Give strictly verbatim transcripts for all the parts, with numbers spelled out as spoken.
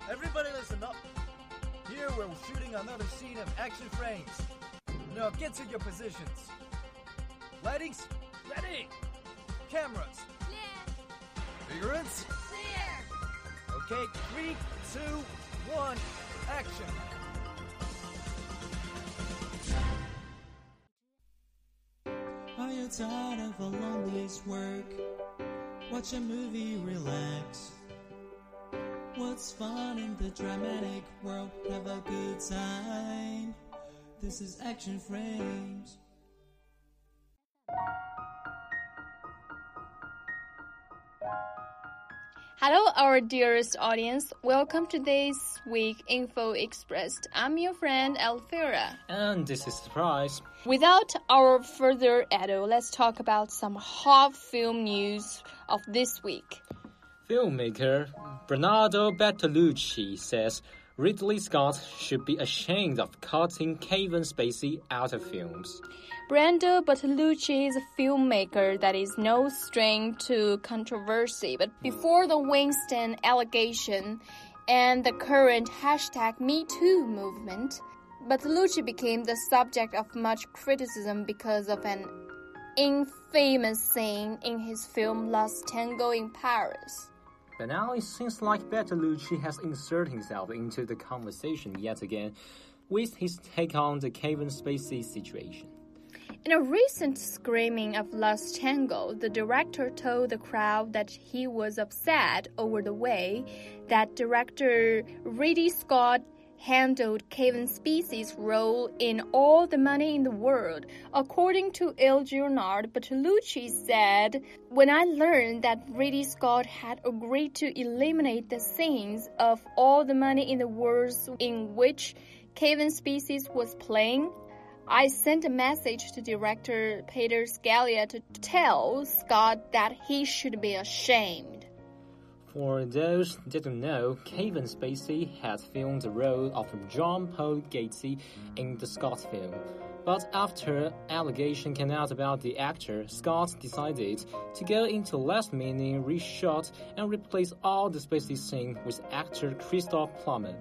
Everybody listen up. Here we're shooting another scene of action frames. Now get to your positions. Lightings, ready. Cameras, clear. Figurants, clear. Okay, three, two, one, action. Are you tired of a long day's work? Watch a movie, relax. What's fun in the dramatic world? Have a good time. This is Action Frames. Hello, our dearest audience. Welcome to this week Info Expressed. I'm your friend Alfira. And this is Surprise. Without our further ado, let's talk about some hot film news of this week. Filmmaker Bernardo Bertolucci says Ridley Scott should be ashamed of cutting Kevin Spacey out of films. Brando Bertolucci is a filmmaker that is no stranger to controversy, but before the Weinstein allegation and the current hashtag Me Too movement, Bertolucci became the subject of much criticism because of an infamous scene in his film Last Tango in Paris. But now it seems like Bertolucci has inserted himself into the conversation yet again with his take on the Kevin Spacey situation. In a recent screening of Last Tango, the director told the crowd that he was upset over the way that director Ridley Scott handled Kevin Spacey's role in All the Money in the World. According to Il Giornale, Bertolucci said, "When I learned that Ridley Scott had agreed to eliminate the scenes of All the Money in the World in which Kevin Spacey was playing, I sent a message to director Peter Scalia to tell Scott that he should be ashamed." For those who didn't know, Kevin Spacey had filmed the role of John Paul Getty in the Scott film. But after allegations came out about the actor, Scott decided to go into last-minute reshot and replace all the Spacey scenes with actor Christoph Plummer.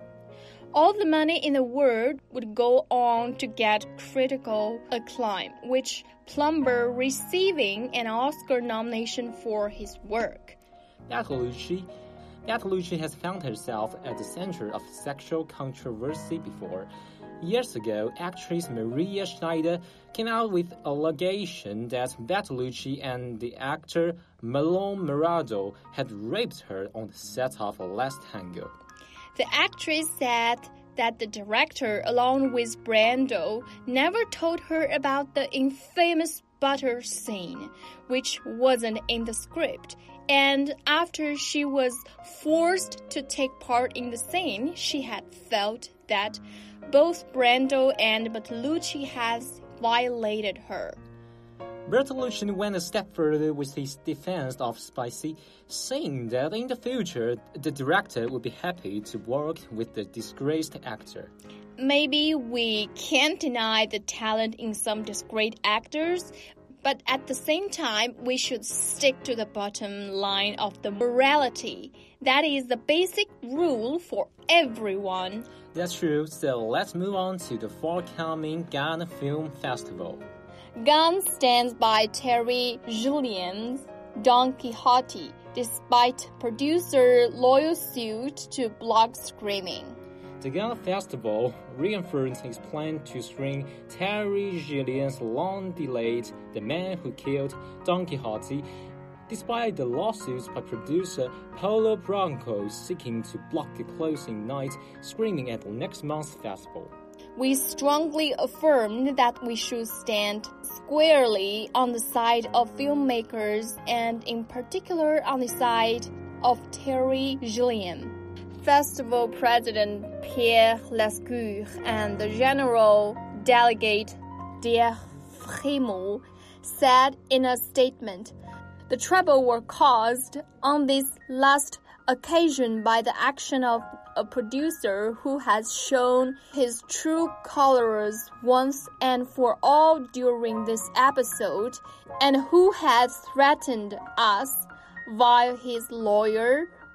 All the Money in the World would go on to get critical acclaim, with Plummer receiving an Oscar nomination for his work. Bertolucci, Bertolucci has found herself at the center of sexual controversy before. Years ago, actress Maria Schneider came out with allegation that Bertolucci and the actor Marlon Brando had raped her on the set of Last Tango. The actress said that the director, along with Brando, never told her about the infamous butter scene, which wasn't in the script. And after she was forced to take part in the scene, she had felt that both Brando and Bertolucci had violated her. Bertolucci went a step further with his defense of Spacey, saying that in the future, the director would be happy to work with the disgraced actor. Maybe we can't deny the talent in some disgraced actors, but at the same time, we should stick to the bottom line of the morality. That is the basic rule for everyone. That's true, so let's move on to the forthcoming Cannes Film Festival. Cannes stands by Terry Gilliam's Don Quixote, despite producer loyal suit to block screening. The Cannes Festival reaffirmed its plan to screen Terry Gilliam's long-delayed The Man Who Killed Don Quixote, despite the lawsuits by producer Paulo Branco seeking to block the closing night screening at next month's festival. We strongly affirmed that we should stand squarely on the side of filmmakers and in particular on the side of Terry Gilliam. Festival President Pierre Lescure and the General Delegate Pierre Frémaux said in a statement, "The trouble were caused on this last occasion by the action of a producer who has shown his true colors once and for all during this episode, and who has threatened us via his lawyer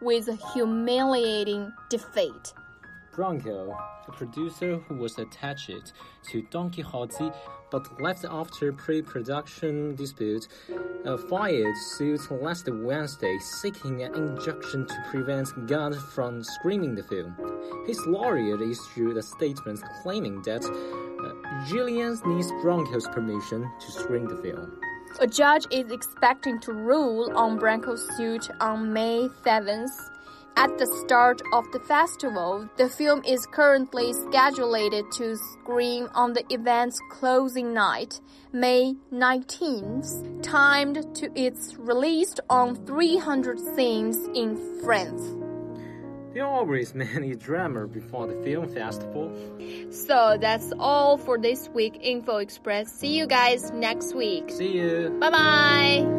with a humiliating defeat. Bronco, a producer who was attached to Don Quixote but left after pre-production dispute, uh, filed suit last Wednesday seeking an injunction to prevent God from screening the film. His lawyer issued a statement claiming that uh, Gillian needs Bronco's permission to screen the film. A judge is expecting to rule on Bronco's suit on May seventh. At the start of the festival, the film is currently scheduled to screen on the event's closing night, May nineteenth, timed to its release on three hundred scenes in France. There are always many drama before the film festival. So that's all for this week, Info Express. See you guys next week. See you. Bye-bye.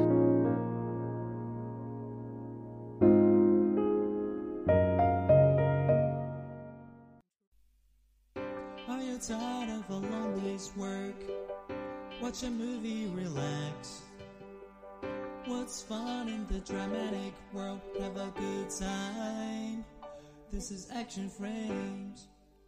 Tired of a long day's work, watch a movie, relax. What's fun in the dramatic world? Have a good time. This is Action Frames.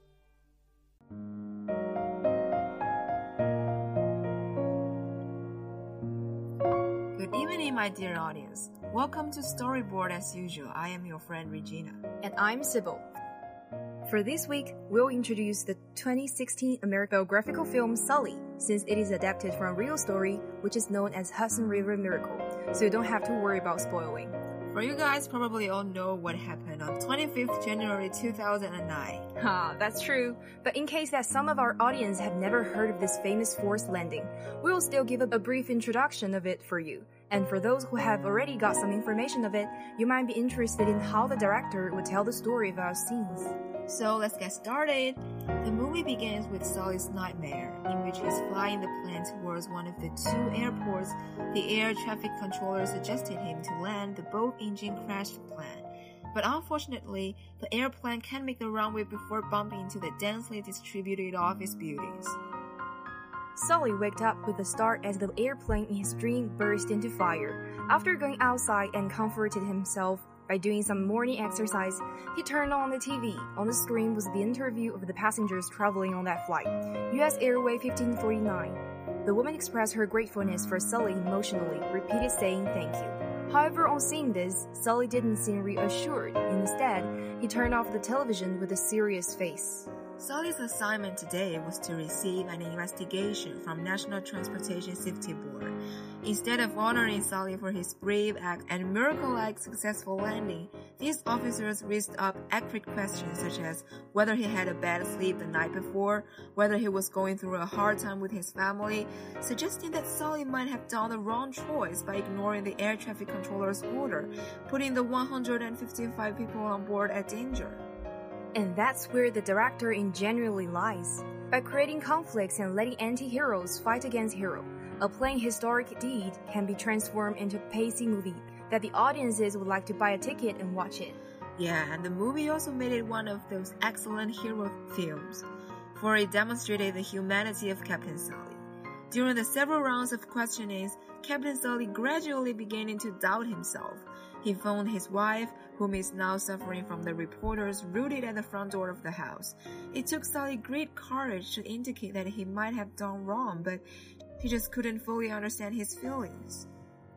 Good evening, my dear audience. Welcome to Storyboard as usual. I am your friend Regina. And I'm Sybil. For this week, we'll introduce the twenty sixteen American biographical film Sully, since it is adapted from a real story, which is known as Hudson River Miracle, so you don't have to worry about spoiling. For you guys probably all know what happened on twenty-fifth January two thousand nine. Ha, that's true. But in case that some of our audience have never heard of this famous forced landing, we'll still give a, a brief introduction of it for you. And for those who have already got some information of it, you might be interested in how the director would tell the story of our scenes. So let's get started. The movie begins with Sully's nightmare, in which he's flying the plane towards one of the two airports the air traffic controller suggested him to land the boat engine crashed plan. But unfortunately, the airplane can't make the runway before bumping into the densely distributed office buildings. Sully waked up with a start as the airplane in his dream burst into fire. After going outside and comforted himself by doing some morning exercise, he turned on the T V. On the screen was the interview of the passengers traveling on that flight, U S Airway fifteen forty-nine. The woman expressed her gratefulness for Sully emotionally, repeated saying thank you. However, on seeing this, Sully didn't seem reassured. Instead, he turned off the television with a serious face. Sully's assignment today was to receive an investigation from National Transportation Safety Board. Instead of honoring Sully for his brave act and miracle-like successful landing, these officers raised up accurate questions such as whether he had a bad sleep the night before, whether he was going through a hard time with his family, suggesting that Sully might have done the wrong choice by ignoring the air traffic controller's order, putting the one hundred fifty-five people on board at danger. And that's where the director ingenuously lies. By creating conflicts and letting anti-heroes fight against heroes, a plain historic deed can be transformed into a pacey movie that the audiences would like to buy a ticket and watch it. Yeah, and the movie also made it one of those excellent hero films, for it demonstrated the humanity of Captain Sully. During the several rounds of questionings, Captain Sully gradually beginning to doubt himself. He phoned his wife, whom is now suffering from the reporters rooted at the front door of the house. It took Sully great courage to indicate that he might have done wrong, but he just couldn't fully understand his feelings.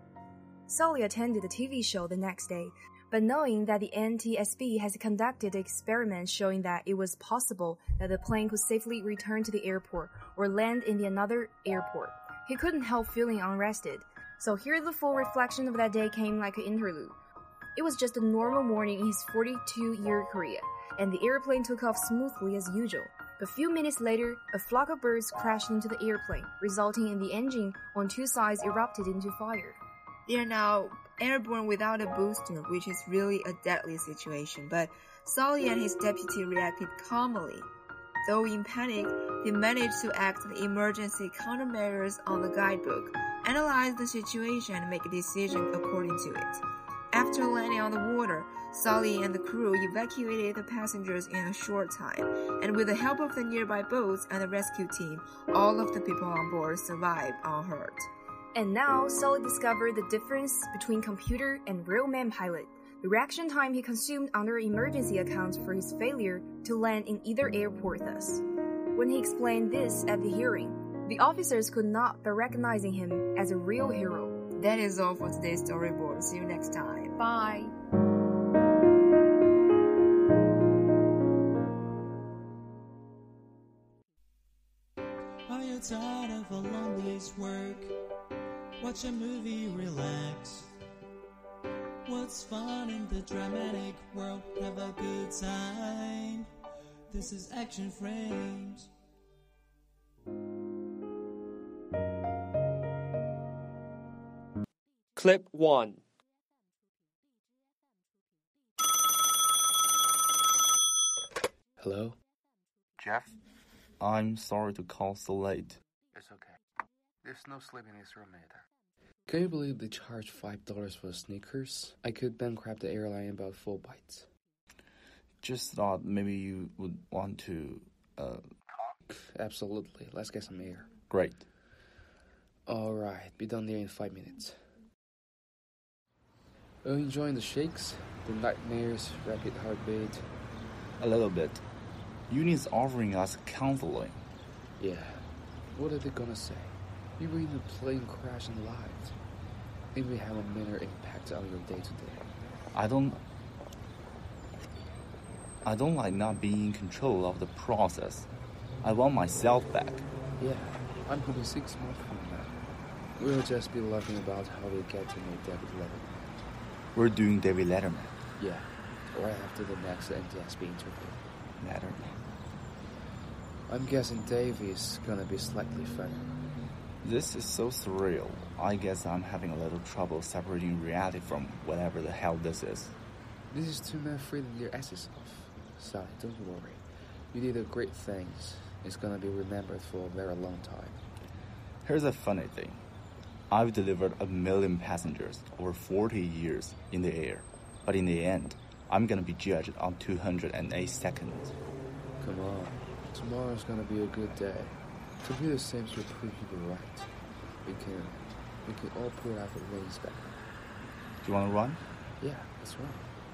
Sully attended the T V show the next day, but knowing that the N T S B has conducted experiments showing that it was possible that the plane could safely return to the airport or land in the another airport, he couldn't help feeling unrested. So here the full reflection of that day came like an interlude. It was just a normal morning in his forty-two-year career, and the airplane took off smoothly as usual. A few minutes later, a flock of birds crashed into the airplane, resulting in the engine on two sides erupted into fire. They are now airborne without a booster, which is really a deadly situation, but Sully and his deputy reacted calmly. Though in panic, they managed to act the emergency countermeasures on the guidebook, analyze the situation, and make a decision according to it. After landing on the water, Sully and the crew evacuated the passengers in a short time, and with the help of the nearby boats and the rescue team, all of the people on board survived unhurt. And now, Sully discovered the difference between computer and real man pilot. the reaction time he consumed under emergency accounts for his failure to land in either airport thus. When he explained this at the hearing, the officers could not but recognizing him as a real hero. That is all for today's storyboard. See you next time. Bye. Are you tired of a long day's work? Watch a movie, relax. What's fun in the dramatic world? Have a good time. This is Action Frames. Clip one. Hello? Jeff? I'm sorry to call so late. It's okay. There's no sleep in this room either. Can you believe they charged five dollars for sneakers? I could bankrupt the airline in about four bites. Just thought maybe you would want to, uh... Absolutely. Let's get some air. Great. Alright, be done there in five minutes. Are you enjoying the shakes? The nightmares, rapid heartbeat? A little bit. Union's offering us counseling. Yeah. What are they gonna say? We were in a plane crash and lives. It may have a minor impact on your day-to-day. I don't... I don't like not being in control of the process. I want myself back. Yeah, I'm hoping six months from now, we'll just be laughing about how we get to know David Letterman. We're doing David Letterman? Yeah, right after the next N T S B interview. Letterman. I'm guessing Dave is gonna be slightly funny. This is so surreal. I guess I'm having a little trouble separating reality from whatever the hell this is. This is two men freeing their asses off. Sally, don't worry. You did a great things. It's gonna be remembered for a very long time. Here's a funny thing. I've delivered a million passengers over forty years in the air. But in the end, I'm gonna be judged on two hundred eight seconds. Come on. Tomorrow's gonna be a good day. Computer seems to prove you were right. We can, we can all put our wings back. Do you wanna run? Yeah, let's run.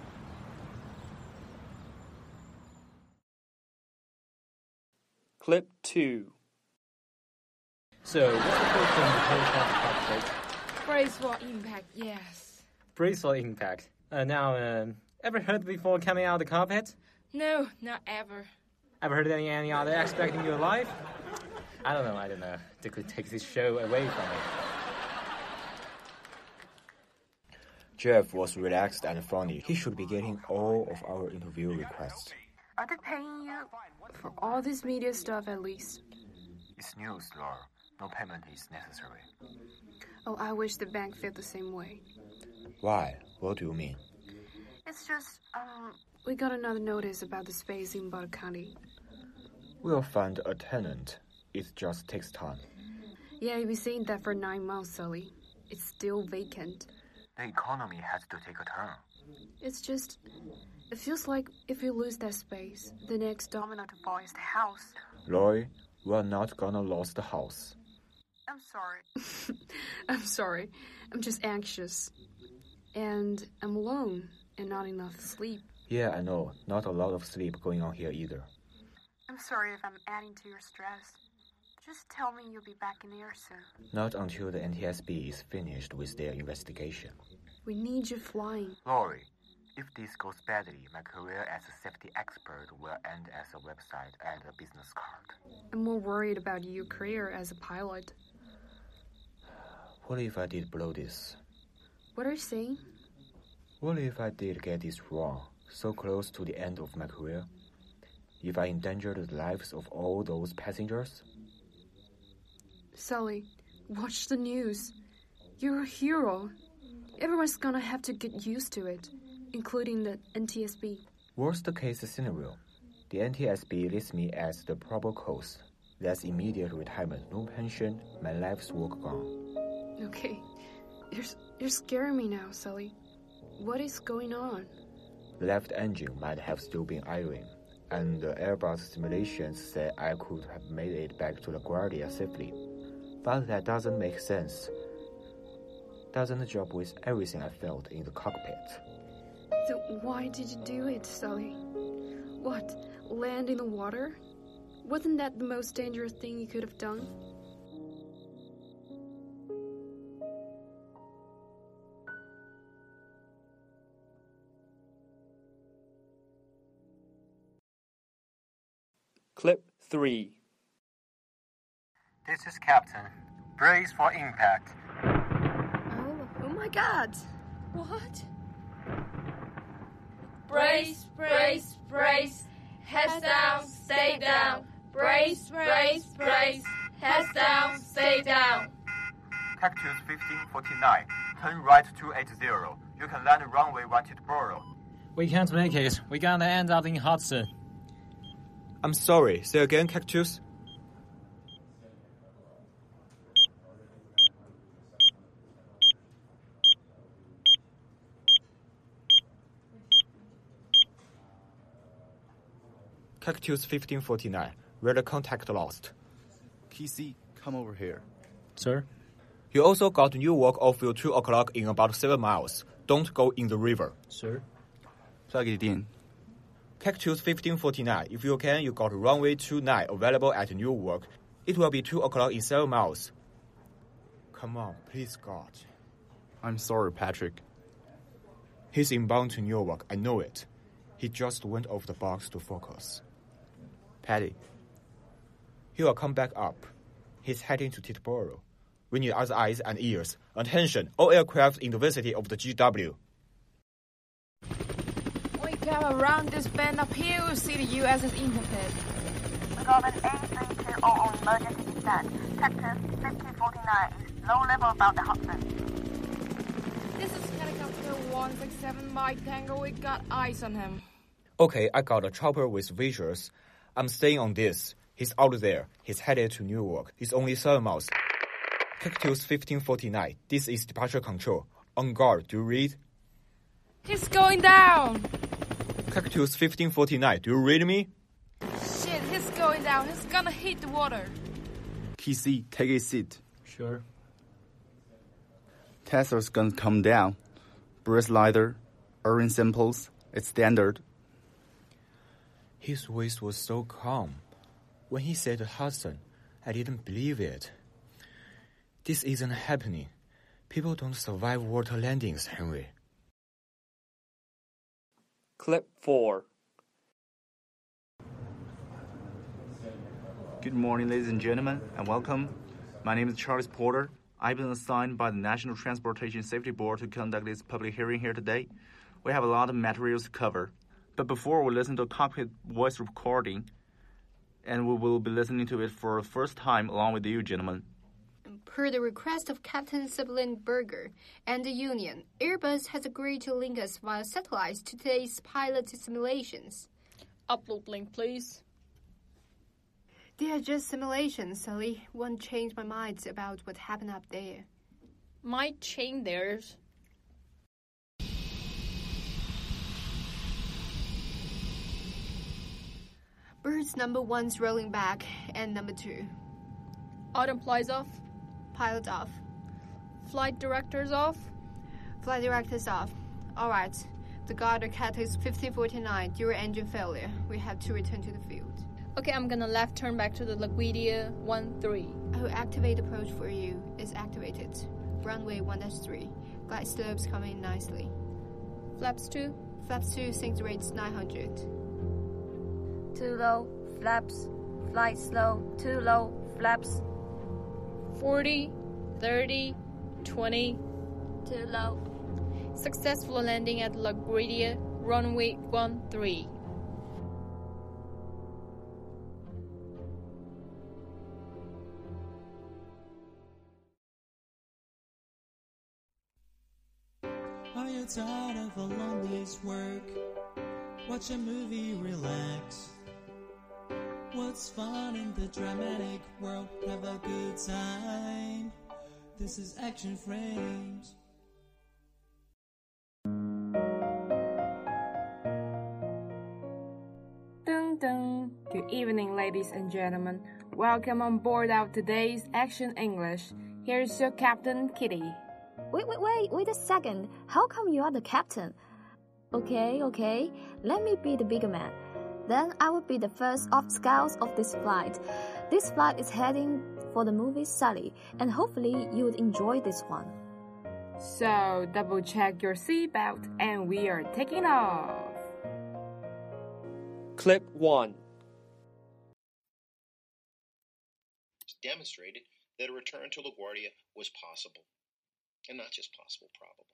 Clip two. So, what's the first thing the podcast update? Brace for impact, yes. Brace for impact. Uh, now, um, ever heard before coming out of the carpet? No, not ever. Ever heard any any other aspect in your life? I don't know, I don't know. They could take this show away from me. Jeff was relaxed and funny. He should be getting all of our interview requests. Are they paying you? For all this media stuff, at least. It's news, Laura. No payment is necessary. Oh, I wish the bank felt the same way. Why? What do you mean? It's just, um... we got another notice about the space in Butler County. We'll find a tenant. It just takes time. Yeah, you've been saying that for nine months, Sully. It's still vacant. The economy has to take a turn. It's just... it feels like if we lose that space, the next domino to fall is the house. Roy, we're not gonna lose the house. I'm sorry. I'm sorry. I'm just anxious. And I'm alone and not enough sleep. Yeah, I know. Not a lot of sleep going on here either. I'm sorry if I'm adding to your stress. Just tell me you'll be back in the air soon. Not until the N T S B is finished with their investigation. We need you flying. Laurie, if this goes badly, my career as a safety expert will end as a website and a business card. I'm more worried about your career as a pilot. What if I did blow this? What are you saying? What if I did get this wrong, so close to the end of my career? If I endangered the lives of all those passengers? Sully, watch the news. You're a hero. Everyone's gonna have to get used to it, including the N T S B. Worst case scenario, the N T S B lists me as the probable cause. That's immediate retirement, no pension, my life's work gone. Okay, you're, you're scaring me now, Sully. What is going on? The left engine might have still been idling, and the Airbus simulations said I could have made it back to LaGuardia safely. But that doesn't make sense. Doesn't job with everything I felt in the cockpit. So why did you do it, Sully? What, land in the water? Wasn't that the most dangerous thing you could have done? Clip three. This is Captain. Brace for impact. Oh, oh my God! What? Brace, brace, brace. Heads down, stay down. Brace, brace, brace. Heads down, stay down. Cactus fifteen forty-nine. Turn right two eighty. You can land runway one to Borough. We can't make it. We're gonna end up in Hudson. I'm sorry. Say again, Cactus. Cactus fifteen forty-nine. Radar contact lost. Kesey, come over here. Sir? You also got Newark off your two o'clock in about seven miles. Don't go in the river. Sir? Plug it in. Cactus fifteen forty-nine. If you can, you got runway two nine available at Newark. It will be two o'clock in seven miles. Come on, please, God. I'm sorry, Patrick. He's inbound to Newark. I know it. He just went off the box to focus. Patty. He will come back up. He's heading to Titboro. We need other eyes and ears. Attention, all aircraft in the vicinity of the G W. We come around this bend up here, we'll see the U S S Interfed. We got an A three two zero emergency descent. Cactus fifteen forty-nine is low level about the Hudson. This is helicopter one six seven Mike Tango. We got eyes on him. Okay, I got a chopper with visuals. I'm staying on this. He's out there. He's headed to Newark. It's only seven miles. Cactus fifteen forty-nine. This is departure control. On guard. Do you read? He's going down. Cactus fifteen forty-nine. Do you read me? Shit, he's going down. He's gonna hit the water. Kesey, take a seat. Sure. Tester's gonna come down. Breath leather, urine samples, it's standard. His voice was so calm. When he said Hudson, I didn't believe it. This isn't happening. People don't survive water landings, Henry. Clip four. Good morning, ladies and gentlemen, and welcome. My name is Charles Porter. I've been assigned by the National Transportation Safety Board to conduct this public hearing here today. We have a lot of materials to cover. But before we listen to a cockpit voice recording, and we will be listening to it for the first time along with you, gentlemen. Per the request of Captain Sibylle Berger and the Union, Airbus has agreed to link us via satellite to today's pilot simulations. Upload link, please. They are just simulations, Sully. Won't change my mind about what happened up there. Might change theirs. Birds number one's rolling back, and number two. Autumn flies off. Pilot off. Flight directors off. Flight directors off. All right. The Gardner Cactus fifteen forty-nine, dual engine failure. We have to return to the field. Okay, I'm gonna left turn back to the LaGuardia one three. I will activate approach for you. It's activated. Runway one dash three. Glide slopes coming nicely. Flaps two. Flaps two, sync rates nine hundred. Too low, flaps. Flight slow, too low, flaps. forty, thirty, twenty. Too low. Successful landing at LaGuardia, runway one three. Are you tired of a long day's work? Watch a movie, relax. What's fun in the dramatic world? Have a good time. This is Action Frames. Dun dun. Good evening, ladies and gentlemen. Welcome on board of today's Action English. Here's your captain, Kitty. Wait, wait, wait, wait a second. How come you are the captain? Okay, okay. Let me be the bigger man. Then I will be the first of scouts of this flight. This flight is heading for the movie Sully, and hopefully you would enjoy this one. So, double check your seatbelt, and we are taking off. Clip one. Demonstrated that a return to LaGuardia was possible. And not just possible, probable.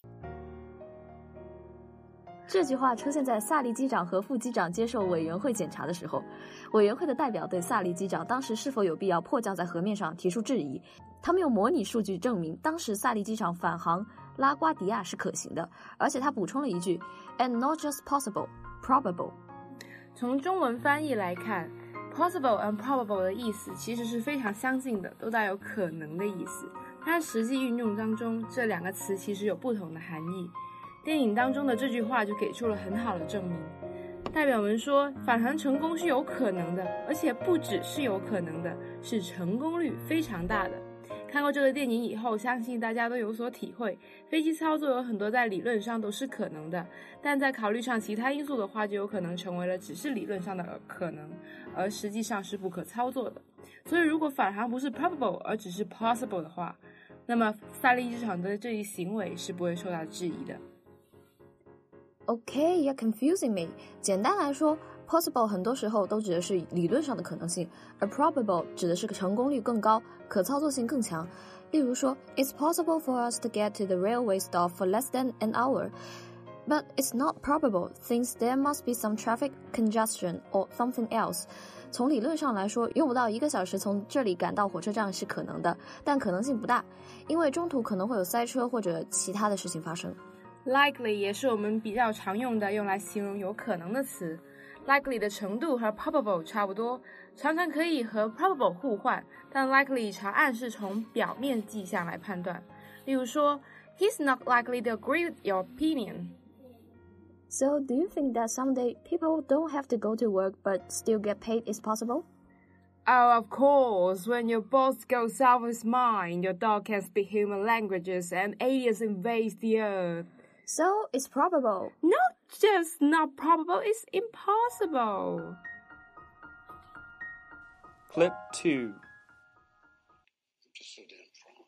这句话出现在萨利机长和副机长接受委员会检查的时候，委员会的代表对萨利机长当时是否有必要迫降在河面上提出质疑。他们用模拟数据证明，当时萨利机场返航拉瓜迪亚是可行的，而且他补充了一句 "and not just possible, probable"。 从中文翻译来看 ，possible and probable 的意思其实是非常相近的，都带有可能的意思。但实际运用当中，这两个词其实有不同的含义。电影当中的这句话就给出了很好的证明。代表们说，返航成功是有可能的，而且不只是有可能的，是成功率非常大的。看过这个电影以后，相信大家都有所体会，飞机操作有很多在理论上都是可能的，但在考虑上其他因素的话，就有可能成为了只是理论上的可能，而实际上是不可操作的。所以如果返航不是 probable 而只是 possible 的话，那么萨利机场的这一行为是不会受到质疑的。 Okay, you're confusing me. 简单来说 possible 很多时候都指的是理论上的可能性，而 probable 指的是成功率更高，可操作性更强。例如说 It's possible for us to get to the railway stop for less than an hour, but it's not probable since there must be some traffic congestion or something else. 从理论上来说，用不到一个小时从这里赶到火车站是可能的，但可能性不大，因为中途可能会有塞车或者其他的事情发生。 Likely 也是我们比较常用的用来形容有可能的词。Likely 的程度和 probable 差不多，常常可以和 probable 互换，但 likely 常暗示从表面迹象来判断。例如说 He's not likely to agree with your opinion. So do you think that someday people don't have to go to work but still get paid is possible? Oh, of course. When your boss goes out of his mind, your dog can speak human languages and aliens invade the earth. So it's probable. Not just not probable, it's impossible. Clip two. I'm just so damn proud.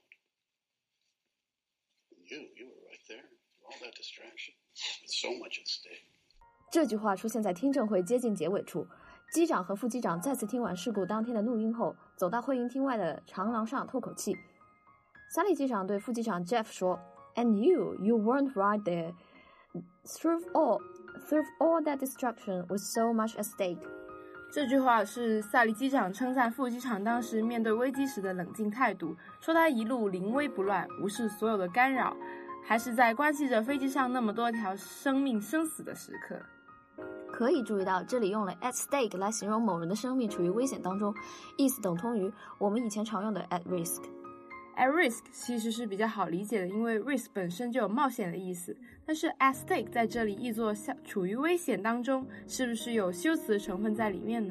You, you were right there. All that distraction. So much at stake. 这句话出现在听证会接近结尾处，机长和副机长再次听完事故当天的录音后，走到会议厅外的长廊上透口气。萨利机长对副机长 Jeff 说 And you, you weren't right there. Through all, through all that distraction with so much at stake. 这句话是萨利机长称赞副机长当时面对危机时的冷静态度，说他一路临危不乱，无视所有的干扰，还是在关系着飞机上那么多条生命生死的时刻。 可以注意到这里用了 at stake 来形容某人的生命处于危险当中，意思等同于我们以前常用的 at risk。At risk 其实是比较好理解的，因为 risk 本身就有冒险的意思，但是 at stake 在这里译作处于危险当中，是不是有修辞的成分在里面呢？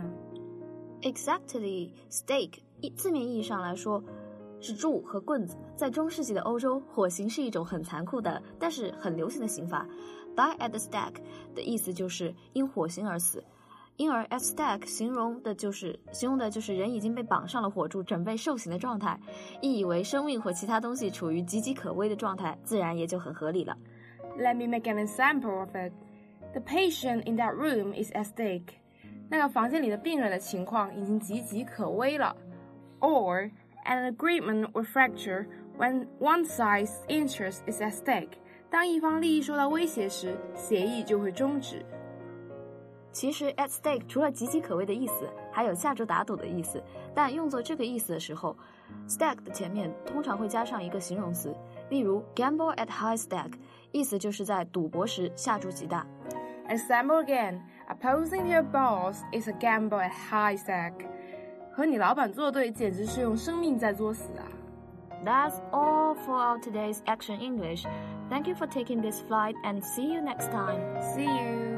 Exactly, stake 字面意义上来说是柱和棍子，在中世纪的欧洲，火刑是一种很残酷的但是很流行的刑罚。Die at the stake 的意思就是因火刑而死，因而 at stake 形容的就是形容的就是人已经被绑上了火柱，准备受刑的状态，意以为生命或其他东西处于岌岌可危的状态，自然也就很合理了。 Let me make an example of it. The patient in that room is at stake. 那个房间里的病人的情况已经岌岌可危了。Or an agreement will fracture when one side's interest is at stake. 当一方利益受到威胁时，协议就会终止。 其实 at stake 除了岌岌可危的意思，还有下注打赌的意思，但用作这个意思的时候 stake 的前面通常会加上一个形容词，例如 gamble at high stake， 意思就是在赌博时下注极大。 Example again, opposing to your boss is a gamble at high stake. 和你老板作对简直是用生命在作死啊。 That's all for our today's Action English. Thank you for taking this flight and see you next time. See you.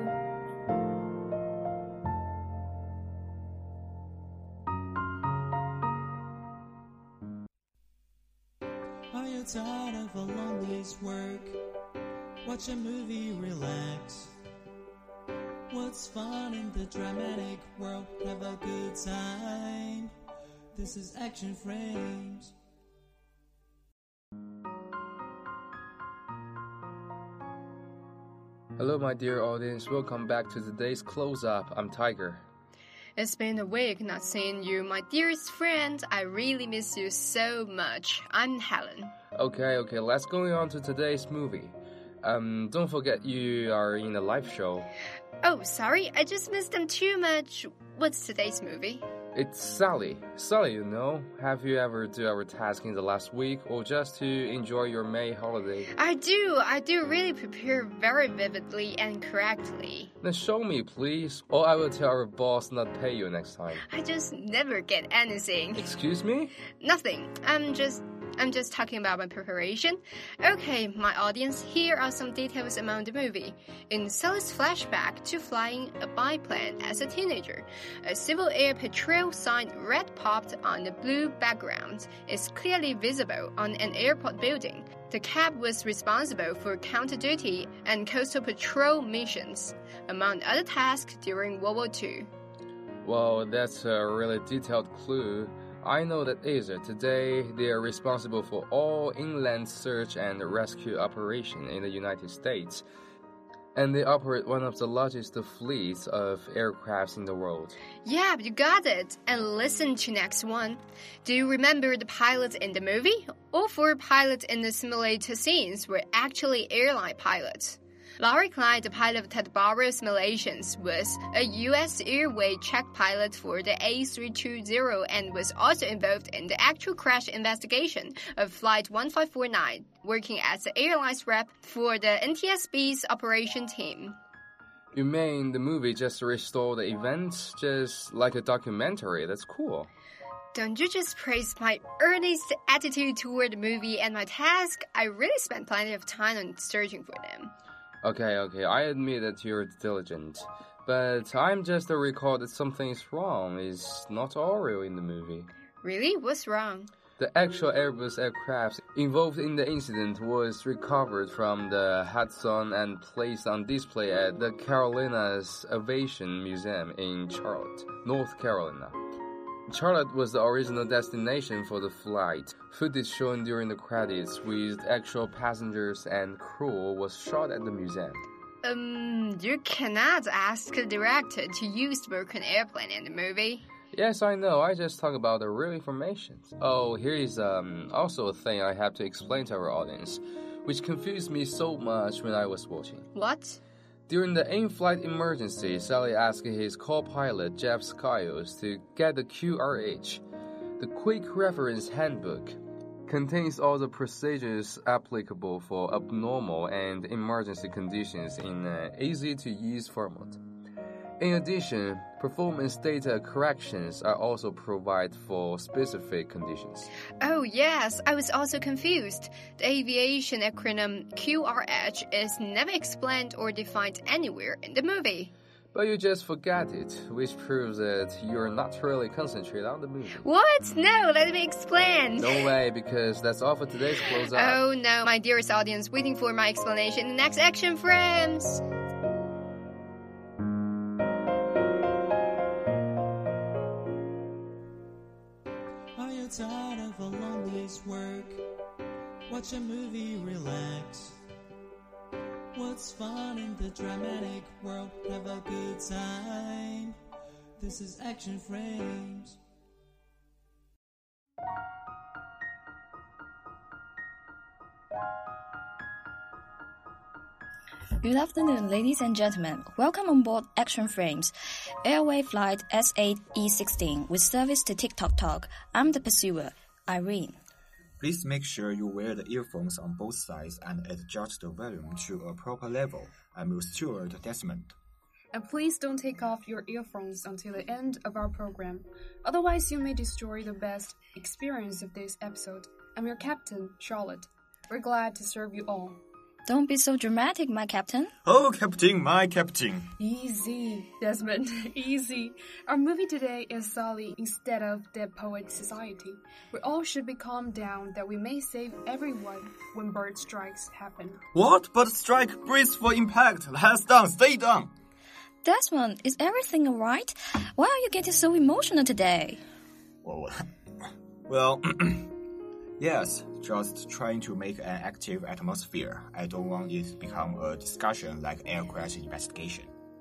Are you tired of a long day's work? Watch a movie, relax. What's fun in the dramatic world? Have a good time. This is Action Frames. Hello, my dear audience. Welcome back to today's close-up. I'm Tiger. It's been a week not seeing you, my dearest friend. I really miss you so much. I'm Helen. Okay, okay, let's go on to today's movie. Um, don't forget you are in a live show. Oh, sorry, I just missed them too much. What's today's movie? It's Sally. Sally, you know, have you ever do our task in the last week or just to enjoy your May holiday? I do. I do really prepare very vividly and correctly. Then show me, please, or I will tell our boss not pay you next time. I just never get anything. Excuse me? Nothing. I'm just... I'm just talking about my preparation. Okay, my audience, here are some details about the movie. In Sally's flashback to flying a biplane as a teenager, a Civil Air Patrol sign red popped on the blue background is clearly visible on an airport building. The cab was responsible for counter duty and coastal patrol missions, among other tasks during World War Two. Well, that's a really detailed clue. I know that Asia today they are responsible for all inland search and rescue operation in the United States, and they operate one of the largest fleets of aircrafts in the world. Yeah, you got it. And listen to next one. Do you remember the pilots in the movie? All four pilots in the simulator scenes were actually airline pilots. Laurie Klein, the pilot of Ted Barrow simulations, was a U S Airways check pilot for the A three twenty and was also involved in the actual crash investigation of Flight one five four nine, working as the airline's rep for the N T S B's operation team. You mean the movie just restored the events, just like a documentary? That's cool. Don't you just praise my earnest attitude toward the movie and my task? I really spent plenty of time on searching for them. Okay, okay, I admit that you're diligent, but I'm just to recall that something is wrong. It's not all real in the movie. Really? What's wrong? The actual Airbus aircraft involved in the incident was recovered from the Hudson and placed on display at the Carolinas Aviation Museum in Charlotte, North Carolina. Charlotte was the original destination for the flight. Footage shown during the credits with actual passengers and crew was shot at the museum. Um, you cannot ask the director to use the broken airplane in the movie. Yes, I know. I just talk about the real information. Oh, here is um also a thing I have to explain to our audience, which confused me so much when I was watching. What? During the in-flight emergency, Sally asked his co-pilot, Jeff Skiles, to get the Q R H. The Quick Reference Handbook contains all the procedures applicable for abnormal and emergency conditions in an easy-to-use format. In addition, performance data corrections are also provided for specific conditions. Oh yes, I was also confused. The aviation acronym Q R H is never explained or defined anywhere in the movie. But you just forgot it, which proves that you're not really concentrated on the movie. What? No, let me explain. No way, because that's all for today's close-up. Oh no, my dearest audience, waiting for my explanation in the next Action Frames. Tired of a long day's work? Watch a movie, relax. What's fun in the dramatic world? Have a good time. This is Action Frames. Good afternoon, ladies and gentlemen. Welcome on board Action Frames, Airway Flight S eight E sixteen with service to TikTok Talk. I'm the pursuer, Irene. Please make sure you wear the earphones on both sides and adjust the volume to a proper level. I'm your steward, Desmond. And please don't take off your earphones until the end of our program. Otherwise, you may destroy the best experience of this episode. I'm your captain, Charlotte. We're glad to serve you all. Don't be so dramatic, my captain. Oh, captain, my captain. Easy, Desmond, easy. Our movie today is Sully instead of Dead Poets Society. We all should be calmed down that we may save everyone when bird strikes happen. What? But strike brace for impact. Hands down, stay down. Desmond, is everything alright? Why are you getting so emotional today? Well, well yes, just trying to make an active atmosphere. I don't want it to become a discussion like air crash investigation.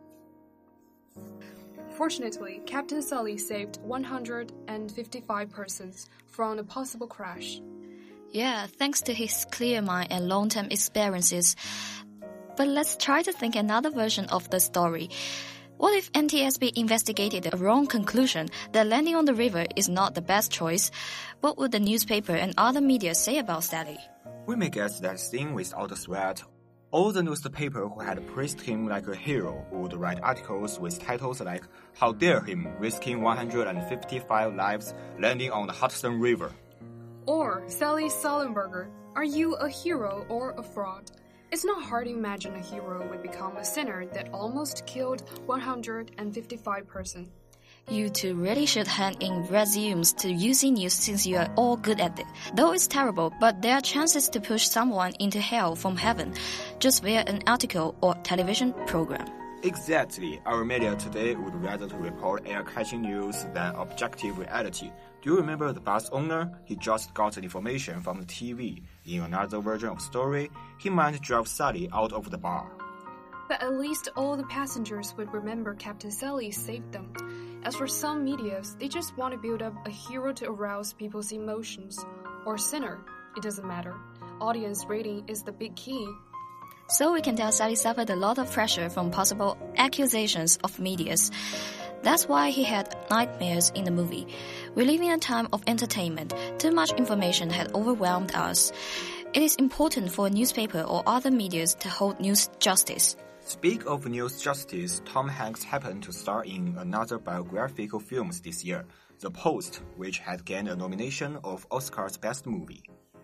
Fortunately, Captain Sully saved one hundred fifty-five persons from a possible crash. Yeah, thanks to his clear mind and long-term experiences. But let's try to think another version of the story. What if N T S B investigated a wrong conclusion that landing on the river is not the best choice? What would the newspaper and other media say about Sally? We may guess that scene without a threat. All the newspaper who had praised him like a hero would write articles with titles like, "How dare him, risking one hundred fifty-five lives landing on the Hudson River." Or Sally Sullenberger, are you a hero or a fraud? It's not hard to imagine a hero would become a sinner that almost killed one hundred fifty-five persons. You two really should hand in resumes to U C News since you are all good at it. Though it's terrible, but there are chances to push someone into hell from heaven just via an article or television program. Exactly. Our media today would rather to report air-catching news than objective reality. Do you remember the bus owner? He just got the information from the T V. In another version of the story, he might drive Sally out of the bar. But at least all the passengers would remember Captain Sully saved them. As for some medias, they just want to build up a hero to arouse people's emotions. Or sinner, it doesn't matter. Audience rating is the big key. So we can tell Sally suffered a lot of pressure from possible accusations of medias. That's why he had nightmares in the movie. We live in a time of entertainment. Too much information had overwhelmed us. It is important for a newspaper or other medias to hold news justice. Speak of news justice, Tom Hanks happened to star in another biographical film this year, The Post, which had gained a nomination of Oscar's Best Movie.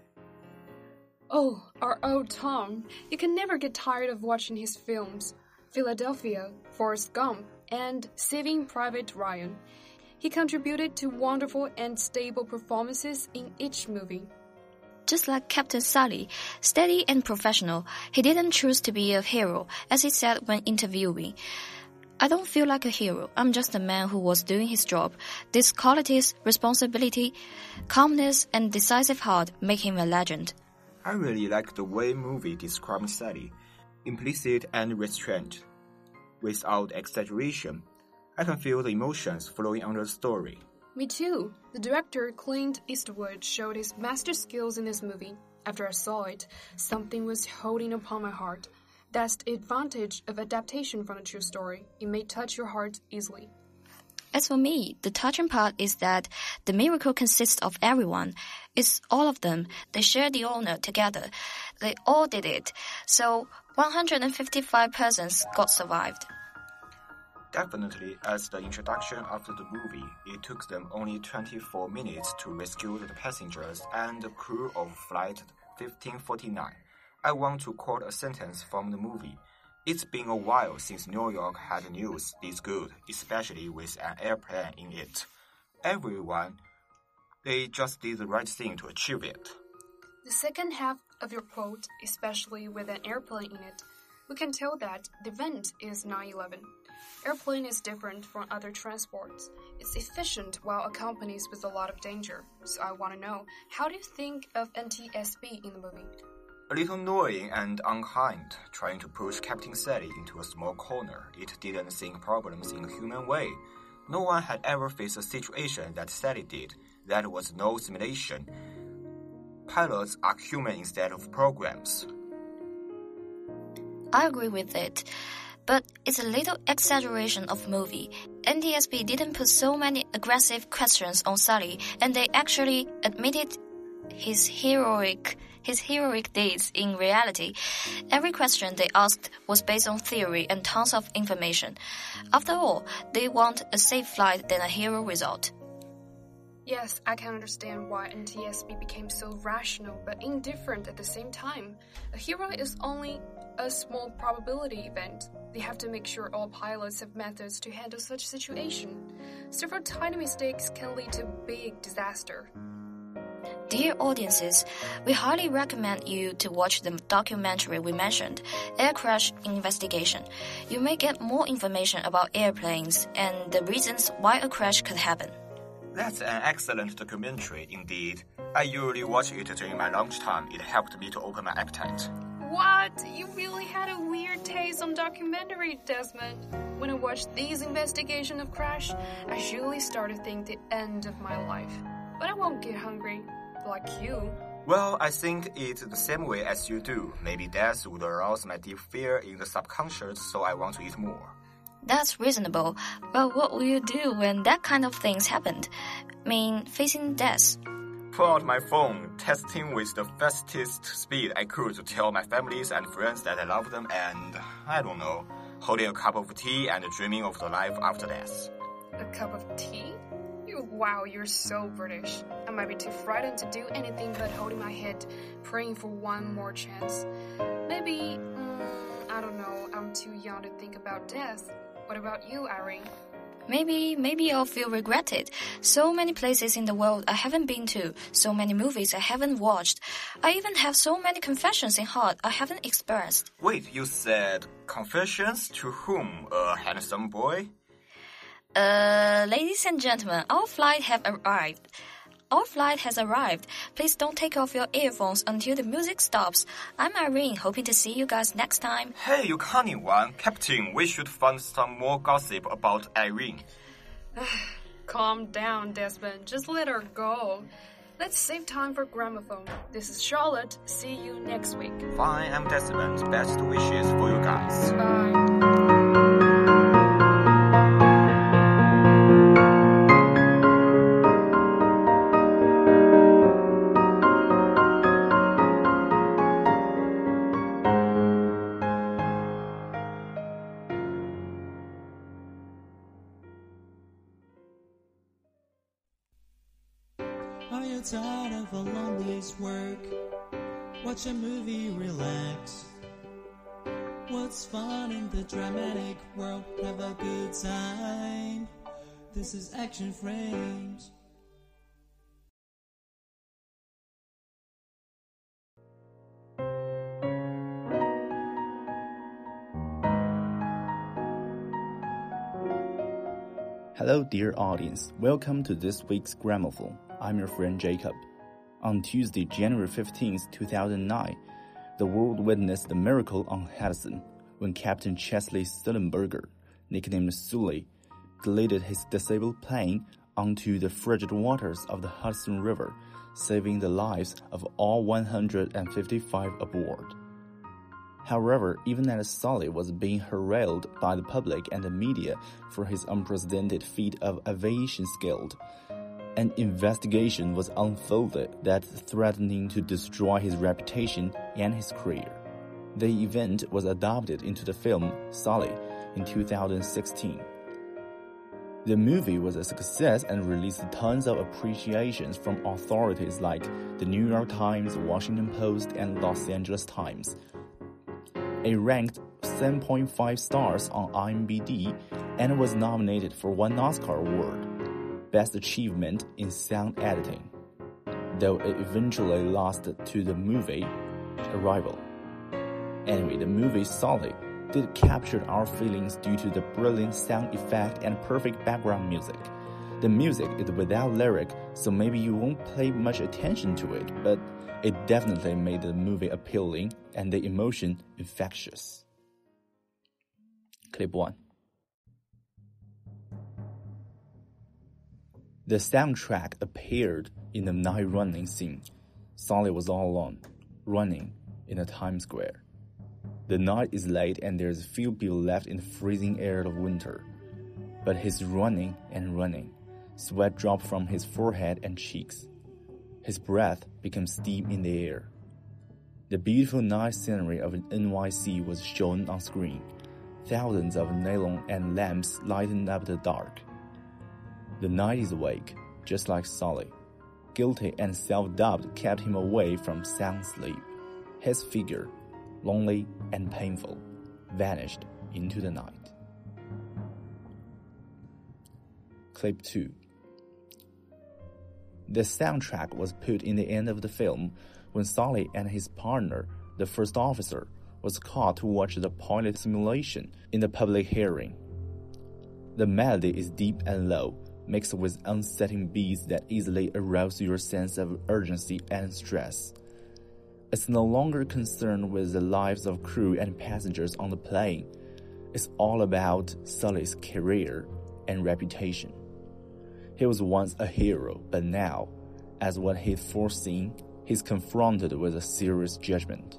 Oh, our old Tom. You can never get tired of watching his films. Philadelphia, Forrest Gump, and Saving Private Ryan. He contributed to wonderful and stable performances in each movie. Just like Captain Sully, steady and professional, he didn't choose to be a hero, as he said when interviewing. I don't feel like a hero. I'm just a man who was doing his job. These qualities, responsibility, calmness, and decisive heart make him a legend. I really like the way movie describes Sally, implicit and restrained. Without exaggeration, I can feel the emotions flowing under the story. Me too. The director, Clint Eastwood, showed his master skills in this movie. After I saw it, something was holding upon my heart. That's the advantage of adaptation from a true story. It may touch your heart easily. As for me, the touching part is that the miracle consists of everyone. It's all of them. They share the honor together. They all did it. So one hundred fifty-five persons got survived. Definitely, as the introduction after the movie, it took them only twenty-four minutes to rescue the passengers and the crew of Flight fifteen forty-nine. I want to quote a sentence from the movie. It's been a while since New York had news this good, especially with an airplane in it. Everyone, they just did the right thing to achieve it. The second half of your quote, especially with an airplane in it, we can tell that the event is nine eleven. Airplane is different from other transports. It's efficient while accompanies with a lot of danger. So I want to know, how do you think of N T S B in the movie? A little annoying and unkind, trying to push Captain Sally into a small corner. It didn't think problems in a human way. No one had ever faced a situation that Sally did. That was no simulation. Pilots are human instead of programs. I agree with it. But it's a little exaggeration of movie. N T S B didn't put so many aggressive questions on Sully, and they actually admitted his heroic his heroic deeds in reality. Every question they asked was based on theory and tons of information. After all, they want a safe flight than a hero result. Yes, I can understand why N T S B became so rational but indifferent at the same time. A hero is only a small probability event. They have to make sure all pilots have methods to handle such situation. Several tiny mistakes can lead to big disaster. Dear audiences, we highly recommend you to watch the documentary we mentioned, Air Crash Investigation. You may get more information about airplanes and the reasons why a crash could happen. That's an excellent documentary indeed. I usually watch it during my lunchtime. It helped me to open my appetite. What? You really had a weird taste on documentary, Desmond. When I watched these investigations of crash, I usually start to think the end of my life. But I won't get hungry, like you. Well, I think it's the same way as you do. Maybe death would arouse my deep fear in the subconscious, so I want to eat more. That's reasonable, but what will you do when that kind of things happened? I mean, facing death. Pull out my phone, texting with the fastest speed I could to tell my families and friends that I love them, and, I don't know, holding a cup of tea and dreaming of the life after death. A cup of tea? You, wow, you're so British. I might be too frightened to do anything but holding my head, praying for one more chance. Maybe, um, I don't know, I'm too young to think about death. What about you, Irene? Maybe, maybe I'll feel regretted. So many places in the world I haven't been to, so many movies I haven't watched. I even have so many confessions in heart I haven't expressed. Wait, you said confessions to whom? A handsome boy? Uh, ladies and gentlemen, our flight have arrived. Our flight has arrived. Please don't take off your earphones until the music stops. I'm Irene, hoping to see you guys next time. Hey, you cunning one. Captain, we should find some more gossip about Irene. Calm down, Desmond. Just let her go. Let's save time for gramophone. This is Charlotte. See you next week. Fine, I'm Desmond. Best wishes for you guys. Bye. Are you tired of a long day's work? Watch a movie, relax. What's fun in the dramatic world? Have a good time. This is Action Frames. Hello, dear audience. Welcome to this week's Gramophone. I'm your friend Jacob. On Tuesday, January fifteenth, two thousand nine, the world witnessed the miracle on Hudson when Captain Chesley Sullenberger, nicknamed Sully, glided his disabled plane onto the frigid waters of the Hudson River, saving the lives of all one hundred fifty-five aboard. However, even as Sully was being heralded by the public and the media for his unprecedented feat of aviation skill, an investigation was unfolded that threatening to destroy his reputation and his career. The event was adapted into the film Sully in two thousand sixteen. The movie was a success and released tons of appreciations from authorities like the New York Times, Washington Post, and Los Angeles Times. It ranked seven point five stars on I M D B and was nominated for one Oscar award, Best Achievement in Sound Editing, though it eventually lost to the movie Arrival. Anyway, the movie Sully did capture our feelings due to the brilliant sound effect and perfect background music. The music is without lyric, so maybe you won't pay much attention to it, but it definitely made the movie appealing and the emotion infectious. Clip one. The soundtrack appeared in the night running scene. Sully was all alone, running in a Times Square. The night is late and there's few people left in the freezing air of winter. But he's running and running. Sweat dropped from his forehead and cheeks. His breath became steam in the air. The beautiful night scenery of N Y C was shown on screen. Thousands of neon and lamps lightened up the dark. The night is awake. just like Sully. Guilty and self-doubt kept him away from sound sleep. His figure, lonely and painful, vanished into the night. Clip two. The soundtrack was put in the end of the film when Sully and his partner, the first officer, was called to watch the pilot simulation in the public hearing. The melody is deep and low, mixed with unsettling beats that easily arouse your sense of urgency and stress. It's no longer concerned with the lives of crew and passengers on the plane. It's all about Sully's career and reputation. He was once a hero, but now, as what he'd foreseen, he's confronted with a serious judgment.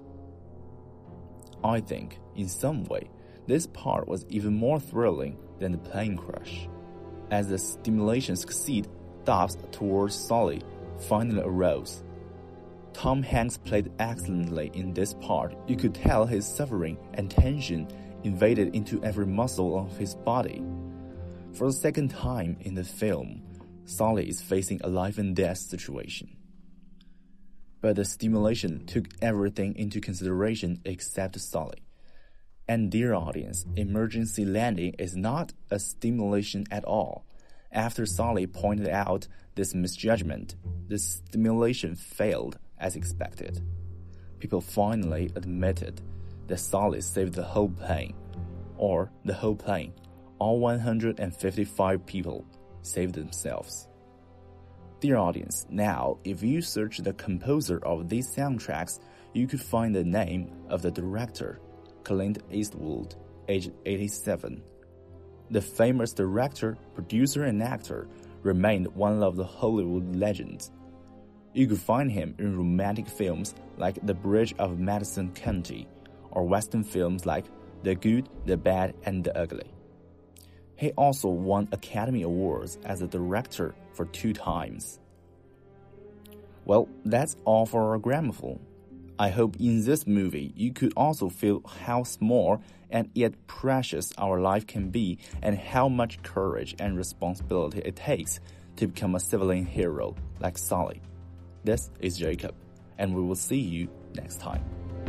I think, in some way, this part was even more thrilling than the plane crash. As the stimulation succeeded, doubts towards Sully finally arose. Tom Hanks played excellently in this part. You could tell his suffering and tension invaded into every muscle of his body. For the second time in the film, Sully is facing a life-and-death situation. But the stimulation took everything into consideration except Sully. And dear audience, emergency landing is not a stimulation at all. After Sully pointed out this misjudgment, the stimulation failed as expected. People finally admitted that Sully saved the whole plane, or the whole plane, all one hundred fifty-five people saved themselves. Dear audience, now if you search the composer of these soundtracks, you could find the name of the director, Clint Eastwood, aged eighty-seven. The famous director, producer, and actor remained one of the Hollywood legends. You could find him in romantic films like The Bridge of Madison County, or Western films like The Good, the Bad, and the Ugly. He also won Academy Awards as a director for two times. Well, that's all for our gramophone. I hope in this movie you could also feel how small and yet precious our life can be, and how much courage and responsibility it takes to become a civilian hero like Sully. This is Jacob, and we will see you next time.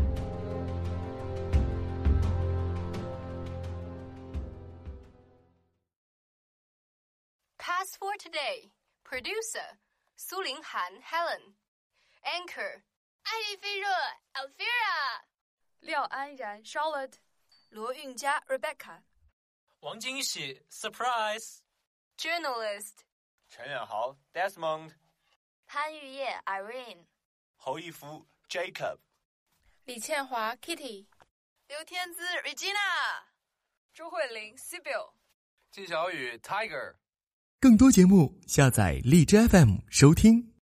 Pass for today. Producer, Su Linghan Helen. Anchor, 艾丽菲热 Elvira， 廖安然 Charlotte， 罗韵佳 Rebecca， 王金喜 Surprise， Journalist， 陈远豪 Desmond， 潘玉叶 Irene， 侯一夫 Jacob， 李倩华 Kitty， 刘天姿 Regina， 周慧玲 Sibyl， 纪晓宇 Tiger。 更多节目下载荔枝 F M 收听。